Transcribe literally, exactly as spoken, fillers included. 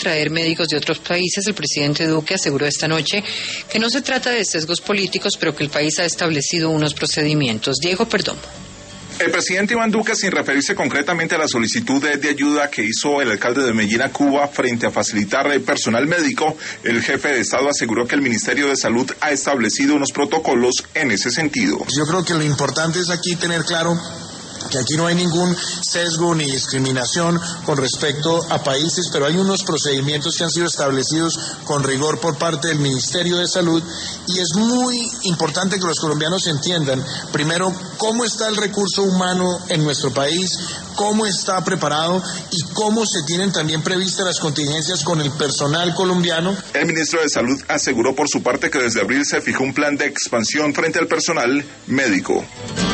traer médicos de otros países, el presidente Duque aseguró esta noche que no se trata de sesgos políticos, pero que el país ha establecido unos procedimientos. Diego Perdomo. El presidente Iván Duque, sin referirse concretamente a la solicitud de, de ayuda que hizo el alcalde de Medellín a Cuba frente a facilitar el personal médico, el jefe de Estado aseguró que el Ministerio de Salud ha establecido unos protocolos en ese sentido. Yo creo que lo importante es aquí tener claro que aquí no hay ningún sesgo ni discriminación con respecto a países, pero hay unos procedimientos que han sido establecidos con rigor por parte del Ministerio de Salud y es muy importante que los colombianos entiendan, primero, cómo está el recurso humano en nuestro país, cómo está preparado y cómo se tienen también previstas las contingencias con el personal colombiano. El ministro de Salud aseguró por su parte que desde abril se fijó un plan de expansión frente al personal médico.